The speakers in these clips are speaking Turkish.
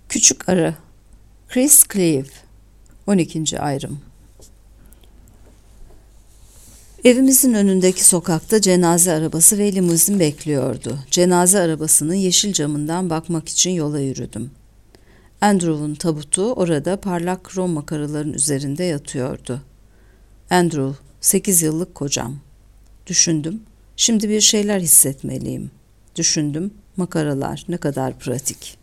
Küçük Arı, Chris Cleave, 12. ayrım. Evimizin önündeki sokakta cenaze arabası ve limuzin bekliyordu. Cenaze arabasının yeşil camından bakmak için yola yürüdüm. Andrew'un tabutu orada parlak krom makaraların üzerinde yatıyordu. Andrew, 8 yıllık kocam. Düşündüm, şimdi bir şeyler hissetmeliyim. Düşündüm, makaralar ne kadar pratik.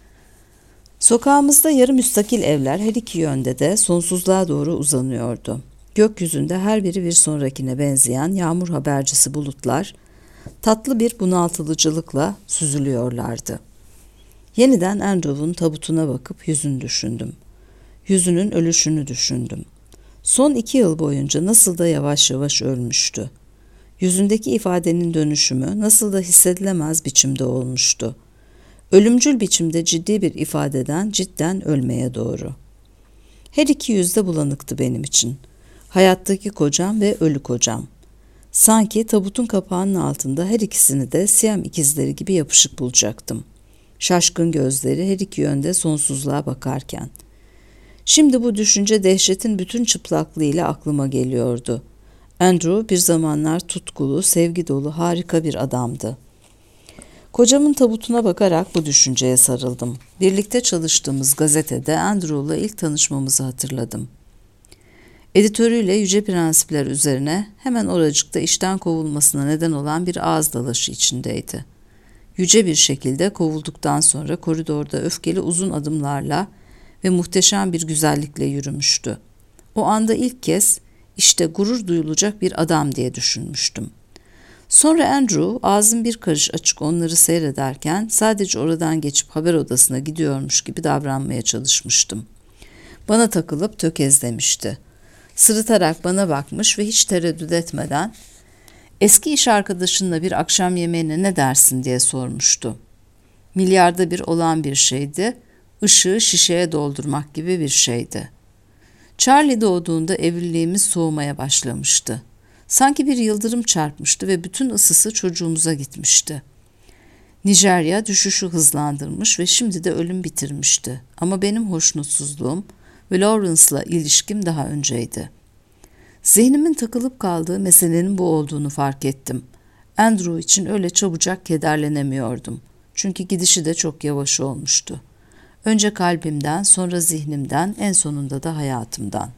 Sokağımızda yarı müstakil evler her iki yönde de sonsuzluğa doğru uzanıyordu. Gökyüzünde her biri bir sonrakine benzeyen yağmur habercisi bulutlar, tatlı bir bunaltılıcılıkla süzülüyorlardı. Yeniden Andrew'un tabutuna bakıp yüzünü düşündüm. Yüzünün ölüşünü düşündüm. Son 2 yıl boyunca nasıl da yavaş yavaş ölmüştü. Yüzündeki ifadenin dönüşümü nasıl da hissedilemez biçimde olmuştu. Ölümcül biçimde ciddi bir ifadeden cidden ölmeye doğru. Her iki yüzde bulanıktı benim için. Hayattaki kocam ve ölü kocam. Sanki tabutun kapağının altında her ikisini de Siyam ikizleri gibi yapışık bulacaktım. Şaşkın gözleri her iki yönde sonsuzluğa bakarken. Şimdi bu düşünce dehşetin bütün çıplaklığıyla aklıma geliyordu. Andrew bir zamanlar tutkulu, sevgi dolu, harika bir adamdı. Kocamın tabutuna bakarak bu düşünceye sarıldım. Birlikte çalıştığımız gazetede Andrew'la ilk tanışmamızı hatırladım. Editörüyle yüce prensipler üzerine hemen oracıkta işten kovulmasına neden olan bir ağız dalaşı içindeydi. Yüce bir şekilde kovulduktan sonra koridorda öfkeli uzun adımlarla ve muhteşem bir güzellikle yürümüştü. O anda ilk kez işte gurur duyulacak bir adam diye düşünmüştüm. Sonra Andrew ağzım bir karış açık onları seyrederken sadece oradan geçip haber odasına gidiyormuş gibi davranmaya çalışmıştım. Bana takılıp tökezlemişti. Sırıtarak bana bakmış ve hiç tereddüt etmeden eski iş arkadaşınla bir akşam yemeğine ne dersin diye sormuştu. Milyarda bir olan bir şeydi, ışığı şişeye doldurmak gibi bir şeydi. Charlie doğduğunda evliliğimiz soğumaya başlamıştı. Sanki bir yıldırım çarpmıştı ve bütün ısısı çocuğumuza gitmişti. Nijerya düşüşü hızlandırmış ve şimdi de ölüm bitirmişti. Ama benim hoşnutsuzluğum ve Lawrence'la ilişkim daha önceydi. Zihnimin takılıp kaldığı meselenin bu olduğunu fark ettim. Andrew için öyle çabucak kederlenemiyordum. Çünkü gidişi de çok yavaş olmuştu. Önce kalbimden, sonra zihnimden, en sonunda da hayatımdan.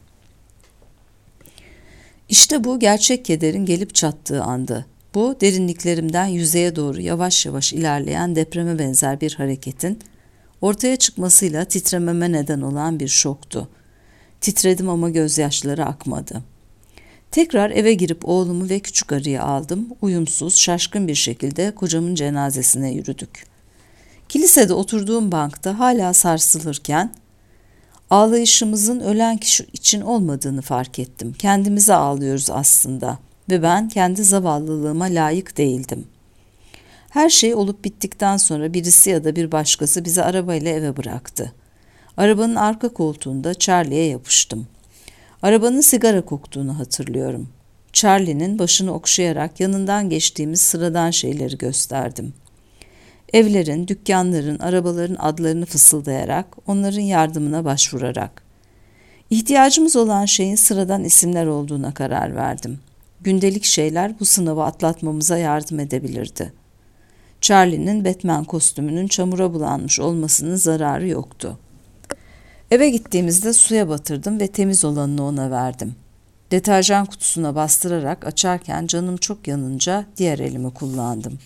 İşte bu gerçek kederin gelip çattığı andı. Bu derinliklerimden yüzeye doğru yavaş yavaş ilerleyen depreme benzer bir hareketin ortaya çıkmasıyla titrememe neden olan bir şoktu. Titredim ama gözyaşları akmadı. Tekrar eve girip oğlumu ve küçük arıyı aldım. Uyumsuz, şaşkın bir şekilde kocamın cenazesine yürüdük. Kilisede oturduğum bankta hala sarsılırken ağlayışımızın ölen kişi için olmadığını fark ettim. Kendimize ağlıyoruz aslında ve ben kendi zavallılığıma layık değildim. Her şey olup bittikten sonra birisi ya da bir başkası bizi arabayla eve bıraktı. Arabanın arka koltuğunda Charlie'ye yapıştım. Arabanın sigara koktuğunu hatırlıyorum. Charlie'nin başını okşayarak yanından geçtiğimiz sıradan şeyleri gösterdim. Evlerin, dükkanların, arabaların adlarını fısıldayarak, onların yardımına başvurarak. İhtiyacımız olan şeyin sıradan isimler olduğuna karar verdim. Gündelik şeyler bu sınavı atlatmamıza yardım edebilirdi. Charlie'nin Batman kostümünün çamura bulanmış olmasının zararı yoktu. Eve gittiğimizde suya batırdım ve temiz olanını ona verdim. Deterjan kutusuna bastırarak açarken canım çok yanınca diğer elimi kullandım.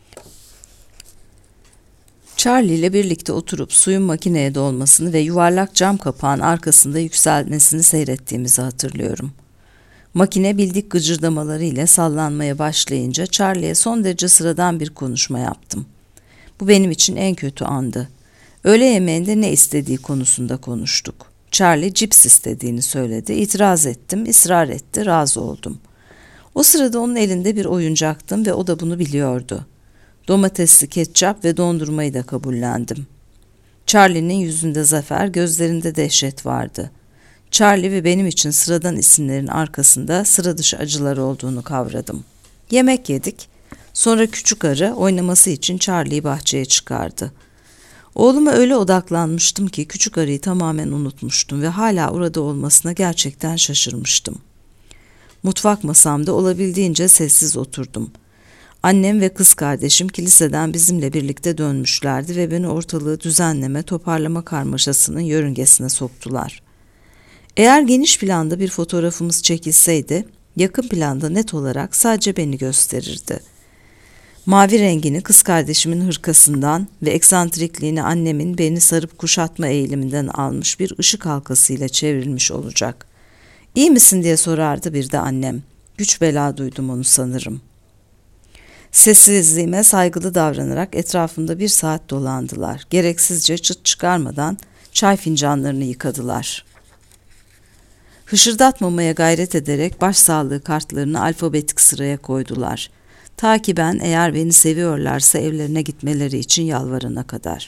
Charlie ile birlikte oturup suyun makineye dolmasını ve yuvarlak cam kapağın arkasında yükselmesini seyrettiğimizi hatırlıyorum. Makine bildik gıcırdamaları ile sallanmaya başlayınca Charlie'ye son derece sıradan bir konuşma yaptım. Bu benim için en kötü andı. Öğle yemeğinde ne istediği konusunda konuştuk. Charlie cips istediğini söyledi. İtiraz ettim, ısrar etti, razı oldum. O sırada onun elinde bir oyuncaktım ve o da bunu biliyordu. Domatesli ketçap ve dondurmayı da kabullendim. Charlie'nin yüzünde zafer, gözlerinde dehşet vardı. Charlie ve benim için sıradan isimlerin arkasında sıra dışı acılar olduğunu kavradım. Yemek yedik. Sonra küçük arı oynaması için Charlie'yi bahçeye çıkardı. Oğluma öyle odaklanmıştım ki küçük arıyı tamamen unutmuştum ve hala orada olmasına gerçekten şaşırmıştım. Mutfak masamda olabildiğince sessiz oturdum. Annem ve kız kardeşim kiliseden bizimle birlikte dönmüşlerdi ve beni ortalığı düzenleme, toparlama karmaşasının yörüngesine soktular. Eğer geniş planda bir fotoğrafımız çekilseydi, yakın planda net olarak sadece beni gösterirdi. Mavi rengini kız kardeşimin hırkasından ve eksantrikliğini annemin beni sarıp kuşatma eğiliminden almış bir ışık halkasıyla çevrilmiş olacak. "İyi misin?" diye sorardı bir de annem. Güç bela duydum onu sanırım. Sessizliğime saygılı davranarak etrafımda 1 saat dolandılar. Gereksizce çıt çıkarmadan çay fincanlarını yıkadılar. Hışırdatmamaya gayret ederek başsağlığı kartlarını alfabetik sıraya koydular. Ta ki ben eğer beni seviyorlarsa evlerine gitmeleri için yalvarana kadar.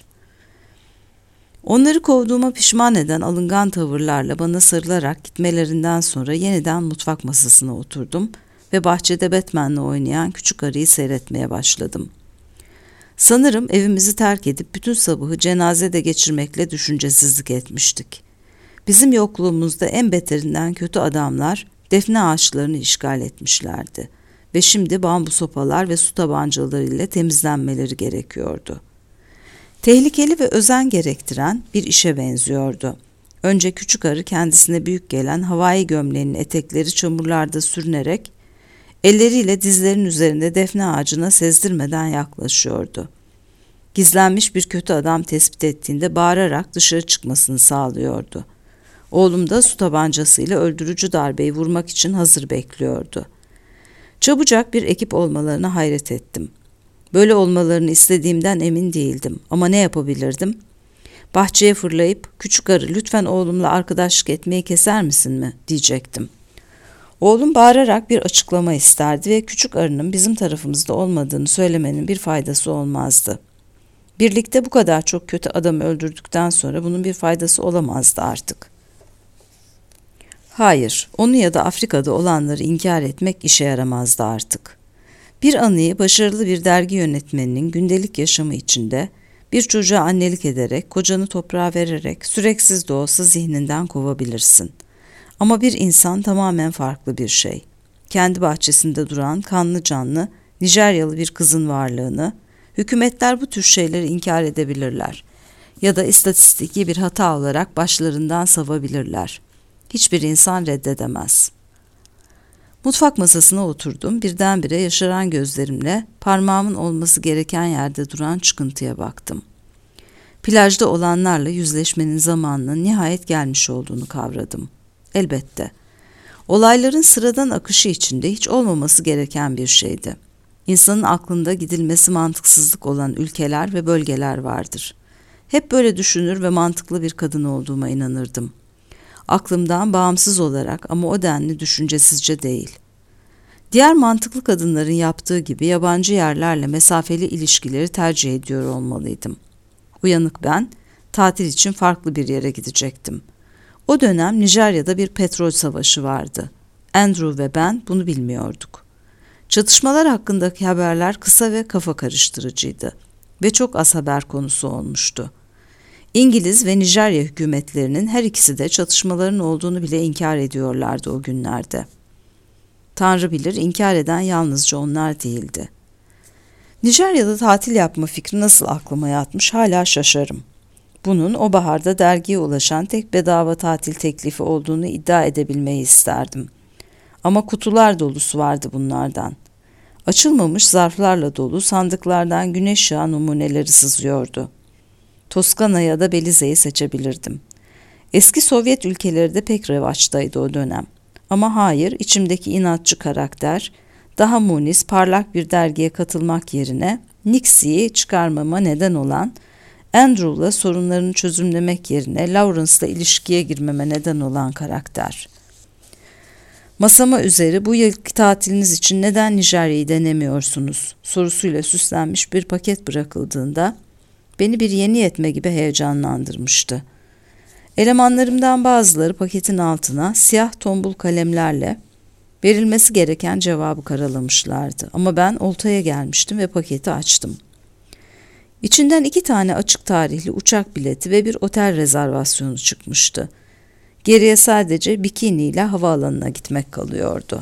Onları kovduğuma pişman eden alıngan tavırlarla bana sarılarak gitmelerinden sonra yeniden mutfak masasına oturdum ve bahçede Batman'le oynayan küçük arıyı seyretmeye başladım. Sanırım evimizi terk edip bütün sabahı cenazede geçirmekle düşüncesizlik etmiştik. Bizim yokluğumuzda en beterinden kötü adamlar defne ağaçlarını işgal etmişlerdi ve şimdi bambu sopalar ve su tabancalarıyla temizlenmeleri gerekiyordu. Tehlikeli ve özen gerektiren bir işe benziyordu. Önce küçük arı kendisine büyük gelen havai gömleğinin etekleri çamurlarda sürünerek elleriyle dizlerinin üzerinde defne ağacına sezdirmeden yaklaşıyordu. Gizlenmiş bir kötü adam tespit ettiğinde bağırarak dışarı çıkmasını sağlıyordu. Oğlum da su tabancasıyla öldürücü darbeyi vurmak için hazır bekliyordu. Çabucak bir ekip olmalarına hayret ettim. Böyle olmalarını istediğimden emin değildim ama ne yapabilirdim? Bahçeye fırlayıp "Küçük arı, lütfen oğlumla arkadaşlık etmeyi keser misin mi?" diyecektim. Oğlum bağırarak bir açıklama isterdi ve küçük arının bizim tarafımızda olmadığını söylemenin bir faydası olmazdı. Birlikte bu kadar çok kötü adamı öldürdükten sonra bunun bir faydası olamazdı artık. Hayır, onu ya da Afrika'da olanları inkar etmek işe yaramazdı artık. Bir anıyı başarılı bir dergi yönetmeninin gündelik yaşamı içinde bir çocuğa annelik ederek, kocanı toprağa vererek süreksiz de olsa zihninden kovabilirsin. Ama bir insan tamamen farklı bir şey. Kendi bahçesinde duran kanlı canlı Nijeryalı bir kızın varlığını, hükümetler bu tür şeyleri inkar edebilirler ya da istatistiki bir hata olarak başlarından savabilirler. Hiçbir insan reddedemez. Mutfak masasına oturdum, birdenbire yaşaran gözlerimle parmağımın olması gereken yerde duran çıkıntıya baktım. Plajda olanlarla yüzleşmenin zamanının nihayet gelmiş olduğunu kavradım. Elbette. Olayların sıradan akışı içinde hiç olmaması gereken bir şeydi. İnsanın aklında gidilmesi mantıksızlık olan ülkeler ve bölgeler vardır. Hep böyle düşünür ve mantıklı bir kadın olduğuma inanırdım. Aklımdan bağımsız olarak ama o denli düşüncesizce değil. Diğer mantıklı kadınların yaptığı gibi yabancı yerlerle mesafeli ilişkileri tercih ediyor olmalıydım. Uyanık ben, tatil için farklı bir yere gidecektim. O dönem Nijerya'da bir petrol savaşı vardı. Andrew ve ben bunu bilmiyorduk. Çatışmalar hakkındaki haberler kısa ve kafa karıştırıcıydı ve çok az haber konusu olmuştu. İngiliz ve Nijerya hükümetlerinin her ikisi de çatışmaların olduğunu bile inkar ediyorlardı o günlerde. Tanrı bilir, inkar eden yalnızca onlar değildi. Nijerya'da tatil yapma fikri nasıl aklıma yatmış hala şaşarım. Bunun o baharda dergiye ulaşan tek bedava tatil teklifi olduğunu iddia edebilmeyi isterdim. Ama kutular dolusu vardı bunlardan. Açılmamış zarflarla dolu sandıklardan güneş yağı numuneleri sızıyordu. Toskana ya da Belize'yi seçebilirdim. Eski Sovyet ülkeleri de pek revaçtaydı o dönem. Ama hayır, içimdeki inatçı karakter, daha munis, parlak bir dergiye katılmak yerine Nixi'yi çıkarmama neden olan, Andrew'la sorunlarını çözümlemek yerine Lawrence'la ilişkiye girmeme neden olan karakter. Masama üzeri "Bu yılki tatiliniz için neden Nijerya'yı denemiyorsunuz?" sorusuyla süslenmiş bir paket bırakıldığında beni bir yeni yetme gibi heyecanlandırmıştı. Elemanlarımdan bazıları paketin altına siyah tombul kalemlerle verilmesi gereken cevabı karalamışlardı. Ama ben oltaya gelmiştim ve paketi açtım. İçinden 2 tane açık tarihli uçak bileti ve bir otel rezervasyonu çıkmıştı. Geriye sadece bikiniyle havaalanına gitmek kalıyordu.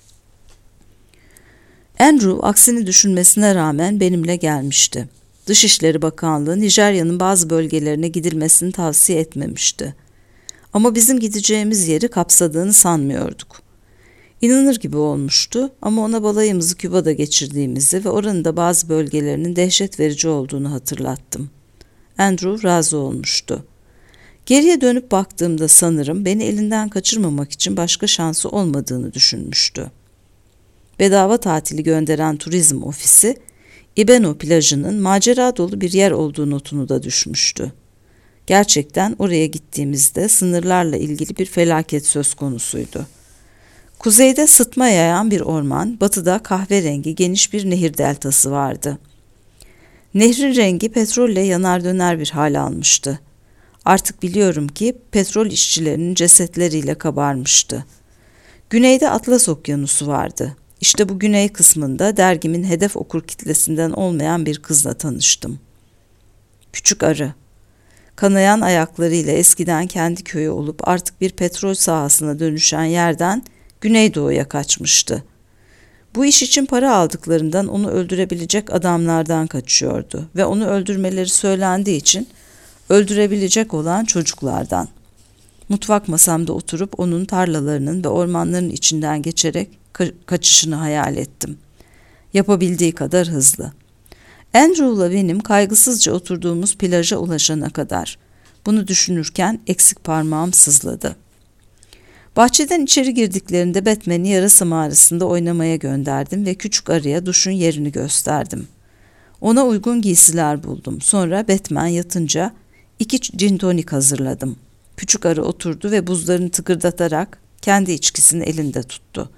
Andrew aksini düşünmesine rağmen benimle gelmişti. Dışişleri Bakanlığı Nijerya'nın bazı bölgelerine gidilmesini tavsiye etmemişti. Ama bizim gideceğimiz yeri kapsadığını sanmıyorduk. İnanır gibi olmuştu ama ona balayımızı Küba'da geçirdiğimizi ve oranın da bazı bölgelerinin dehşet verici olduğunu hatırlattım. Andrew razı olmuştu. Geriye dönüp baktığımda sanırım beni elinden kaçırmamak için başka şansı olmadığını düşünmüştü. Bedava tatili gönderen turizm ofisi, Ibeno plajının macera dolu bir yer olduğu notunu da düşmüştü. Gerçekten oraya gittiğimizde sınırlarla ilgili bir felaket söz konusuydu. Kuzeyde sıtma yayan bir orman, batıda kahverengi geniş bir nehir deltası vardı. Nehrin rengi petrolle yanar döner bir hal almıştı. Artık biliyorum ki petrol işçilerinin cesetleriyle kabarmıştı. Güneyde Atlas Okyanusu vardı. İşte bu güney kısmında dergimin hedef okur kitlesinden olmayan bir kızla tanıştım. Küçük arı. Kanayan ayaklarıyla eskiden kendi köyü olup artık bir petrol sahasına dönüşen yerden Güneydoğu'ya kaçmıştı. Bu iş için para aldıklarından onu öldürebilecek adamlardan kaçıyordu ve onu öldürmeleri söylendiği için öldürebilecek olan çocuklardan. Mutfak masamda oturup onun tarlalarının ve ormanların içinden geçerek kaçışını hayal ettim. Yapabildiği kadar hızlı. Andrew'la benim kaygısızca oturduğumuz plaja ulaşana kadar. Bunu düşünürken eksik parmağım sızladı. Bahçeden içeri girdiklerinde Batman'i yarasa mağarasında oynamaya gönderdim ve küçük arıya duşun yerini gösterdim. Ona uygun giysiler buldum. Sonra Batman yatınca 2 gin tonik hazırladım. Küçük arı oturdu ve buzlarını tıkırdatarak kendi içkisini elinde tuttu.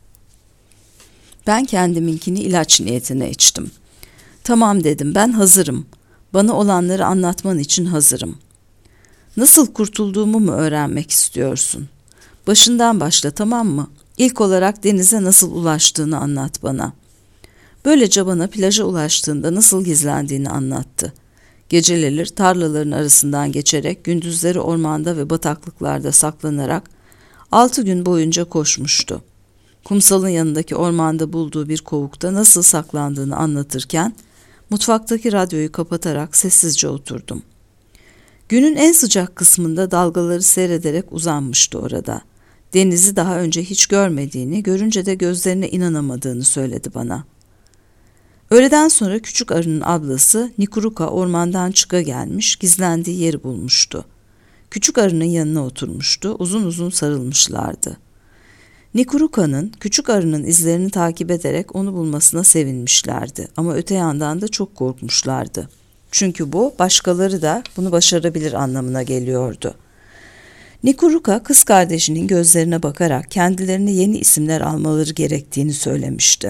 Ben kendiminkini ilaç niyetine içtim. Tamam dedim, ben hazırım. Bana olanları anlatman için hazırım. Nasıl kurtulduğumu mu öğrenmek istiyorsun? Başından başla, tamam mı? İlk olarak denize nasıl ulaştığını anlat bana. Böylece bana plaja ulaştığında nasıl gizlendiğini anlattı. Geceleri tarlaların arasından geçerek, gündüzleri ormanda ve bataklıklarda saklanarak 6 gün boyunca koşmuştu. Kumsalın yanındaki ormanda bulduğu bir kovukta nasıl saklandığını anlatırken, mutfaktaki radyoyu kapatarak sessizce oturdum. Günün en sıcak kısmında dalgaları seyrederek uzanmıştı orada. Denizi daha önce hiç görmediğini, görünce de gözlerine inanamadığını söyledi bana. Öğleden sonra küçük arının ablası Nikuruka ormandan çıka gelmiş, gizlendiği yeri bulmuştu. Küçük arının yanına oturmuştu, uzun uzun sarılmışlardı. Nikuruka'nın küçük arının izlerini takip ederek onu bulmasına sevinmişlerdi ama öte yandan da çok korkmuşlardı. Çünkü bu başkaları da bunu başarabilir anlamına geliyordu. Nikuruka kız kardeşinin gözlerine bakarak kendilerine yeni isimler almaları gerektiğini söylemişti.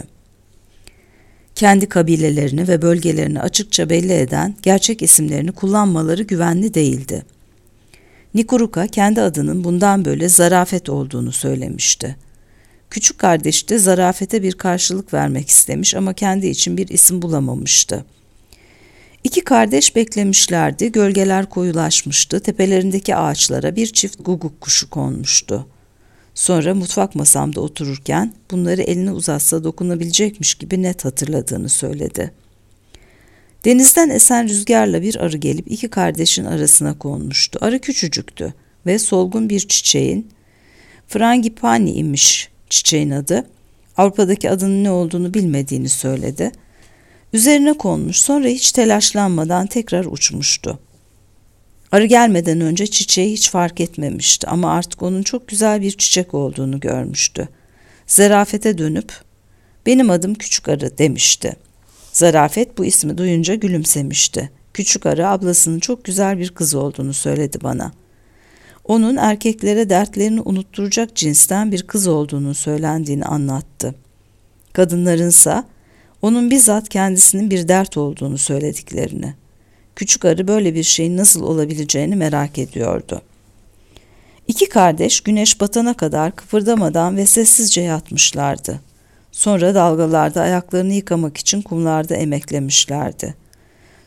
Kendi kabilelerini ve bölgelerini açıkça belli eden gerçek isimlerini kullanmaları güvenli değildi. Nikuruka kendi adının bundan böyle Zarafet olduğunu söylemişti. Küçük kardeş de Zarafet'e bir karşılık vermek istemiş ama kendi için bir isim bulamamıştı. İki kardeş beklemişlerdi, gölgeler koyulaşmıştı, tepelerindeki ağaçlara bir çift guguk kuşu konmuştu. Sonra mutfak masamda otururken bunları eline uzatsa dokunabilecekmiş gibi net hatırladığını söyledi. Denizden esen rüzgarla bir arı gelip iki kardeşin arasına konmuştu. Arı küçücüktü ve solgun bir çiçeğin, frangipani imiş çiçeğin adı, Avrupa'daki adının ne olduğunu bilmediğini söyledi. Üzerine konmuş, sonra hiç telaşlanmadan tekrar uçmuştu. Arı gelmeden önce çiçeği hiç fark etmemişti ama artık onun çok güzel bir çiçek olduğunu görmüştü. Zarafet'e dönüp, "Benim adım Küçük Arı," demişti. Zarafet bu ismi duyunca gülümsemişti. Küçük Arı ablasının çok güzel bir kız olduğunu söyledi bana. Onun erkeklere dertlerini unutturacak cinsten bir kız olduğunu söylendiğini anlattı. Kadınlarınsa onun bizzat kendisinin bir dert olduğunu söylediklerini. Küçük Arı böyle bir şeyin nasıl olabileceğini merak ediyordu. İki kardeş güneş batana kadar kıpırdamadan ve sessizce yatmışlardı. Sonra dalgalarda ayaklarını yıkamak için kumlarda emeklemişlerdi.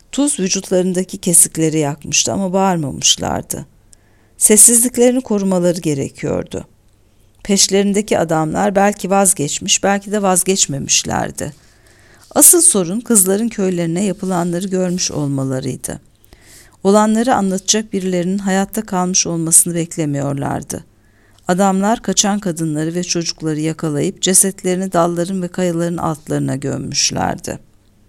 Tuz vücutlarındaki kesikleri yakmıştı ama bağırmamışlardı. Sessizliklerini korumaları gerekiyordu. Peşlerindeki adamlar belki vazgeçmiş, belki de vazgeçmemişlerdi. Asıl sorun kızların köylerine yapılanları görmüş olmalarıydı. Olanları anlatacak birilerinin hayatta kalmış olmasını beklemiyorlardı. Adamlar kaçan kadınları ve çocukları yakalayıp cesetlerini dalların ve kayaların altlarına gömmüşlerdi.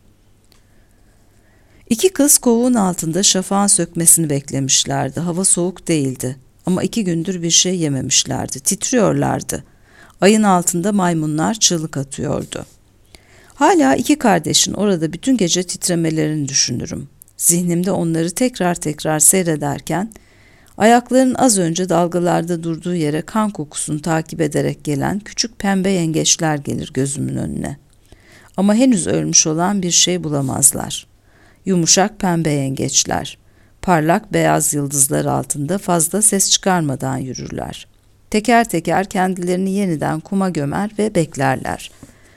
İki kız kovuğun altında şafağın sökmesini beklemişlerdi. Hava soğuk değildi ama 2 gündür bir şey yememişlerdi. Titriyorlardı. Ayın altında maymunlar çığlık atıyordu. Hala 2 kardeşin orada bütün gece titremelerini düşünürüm. Zihnimde onları tekrar tekrar seyrederken ayaklarının az önce dalgalarda durduğu yere kan kokusunu takip ederek gelen küçük pembe yengeçler gelir gözümün önüne. Ama henüz ölmüş olan bir şey bulamazlar. Yumuşak pembe yengeçler, parlak beyaz yıldızlar altında fazla ses çıkarmadan yürürler. Teker teker kendilerini yeniden kuma gömer ve beklerler.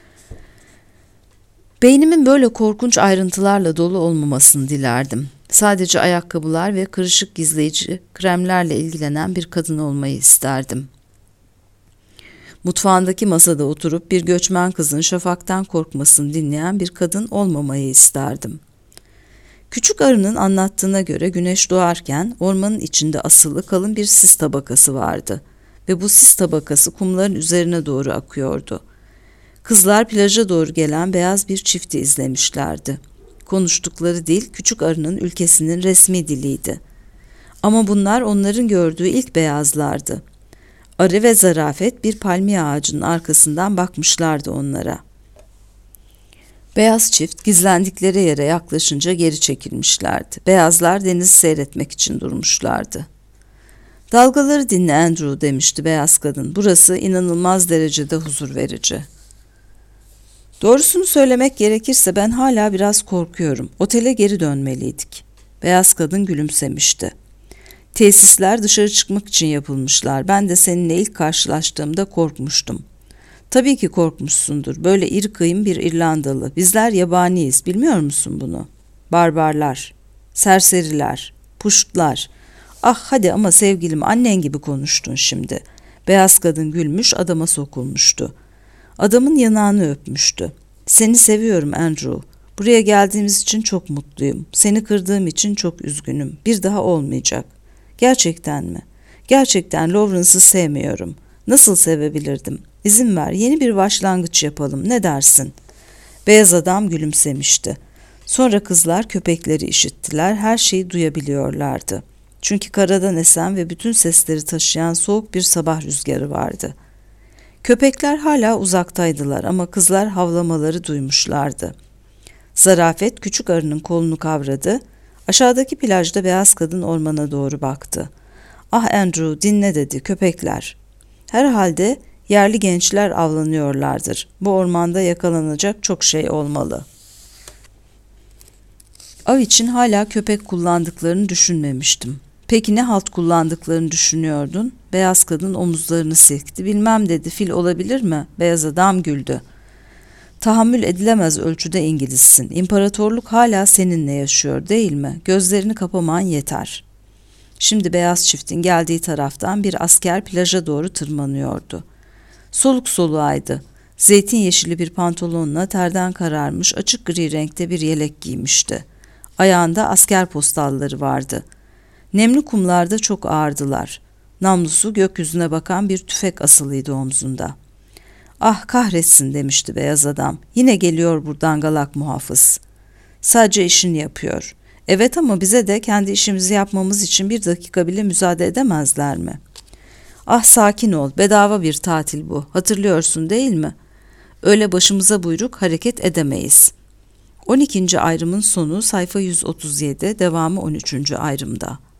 Beynimin böyle korkunç ayrıntılarla dolu olmamasını dilerdim. Sadece ayakkabılar ve kırışık gizleyici kremlerle ilgilenen bir kadın olmayı isterdim. Mutfağındaki masada oturup bir göçmen kızın şafaktan korkmasını dinleyen bir kadın olmamayı isterdim. Küçük arının anlattığına göre güneş doğarken ormanın içinde asılı kalın bir sis tabakası vardı ve bu sis tabakası kumların üzerine doğru akıyordu. Kızlar plaja doğru gelen beyaz bir çifti izlemişlerdi. Konuştukları dil küçük arının ülkesinin resmi diliydi. Ama bunlar onların gördüğü ilk beyazlardı. Arı ve Zarafet bir palmiye ağacının arkasından bakmışlardı onlara. Beyaz çift gizlendikleri yere yaklaşınca geri çekilmişlerdi. Beyazlar denizi seyretmek için durmuşlardı. "Dalgaları dinle Andrew," demişti beyaz kadın. "Burası inanılmaz derecede huzur verici." "Doğrusunu söylemek gerekirse ben hala biraz korkuyorum. Otele geri dönmeliydik." Beyaz kadın gülümsemişti. "Tesisler dışarı çıkmak için yapılmışlar. Ben de seninle ilk karşılaştığımda korkmuştum." "Tabii ki korkmuşsundur. Böyle iri kıyım bir İrlandalı. Bizler yabaniyiz. Bilmiyor musun bunu? Barbarlar, serseriler, puştlar. Ah hadi ama sevgilim, annen gibi konuştun şimdi." Beyaz kadın gülmüş, adama sokulmuştu. Adamın yanağını öpmüştü. "Seni seviyorum Andrew. Buraya geldiğimiz için çok mutluyum. Seni kırdığım için çok üzgünüm. Bir daha olmayacak." "Gerçekten mi?" "Gerçekten Lawrence'ı sevmiyorum. Nasıl sevebilirdim? İzin ver, yeni bir başlangıç yapalım. Ne dersin?" Beyaz adam gülümsemişti. Sonra kızlar köpekleri işittiler. Her şeyi duyabiliyorlardı. Çünkü karadan esen ve bütün sesleri taşıyan soğuk bir sabah rüzgarı vardı. Köpekler hala uzaktaydılar ama kızlar havlamaları duymuşlardı. Zarafet küçük arının kolunu kavradı. Aşağıdaki plajda beyaz kadın ormana doğru baktı. "Ah Andrew, dinle," dedi. "Köpekler. Herhalde yerli gençler avlanıyorlardır. Bu ormanda yakalanacak çok şey olmalı." Av için hala köpek kullandıklarını düşünmemiştim. "Peki ne halt kullandıklarını düşünüyordun?" Beyaz kadın omuzlarını silkti. "Bilmem," dedi. "Fil olabilir mi?" Beyaz adam güldü. "Tahammül edilemez ölçüde İngilizsin. İmparatorluk hala seninle yaşıyor, değil mi? Gözlerini kapaman yeter." Şimdi beyaz çiftin geldiği taraftan bir asker plaja doğru tırmanıyordu. Soluk soluğaydı. Zeytin yeşili bir pantolonla terden kararmış açık gri renkte bir yelek giymişti. Ayağında asker postalları vardı. Nemli kumlarda çok ağırdılar. Namlusu gökyüzüne bakan bir tüfek asılıydı omzunda. "Ah kahretsin," demişti beyaz adam. "Yine geliyor buradan galak muhafız. Sadece işini yapıyor. Evet ama bize de kendi işimizi yapmamız için 1 dakika bile müsaade edemezler mi?" "Ah sakin ol, bedava bir tatil bu. Hatırlıyorsun değil mi? Öyle başımıza buyruk hareket edemeyiz." 12. ayrımın sonu sayfa 137, devamı 13. ayrımda.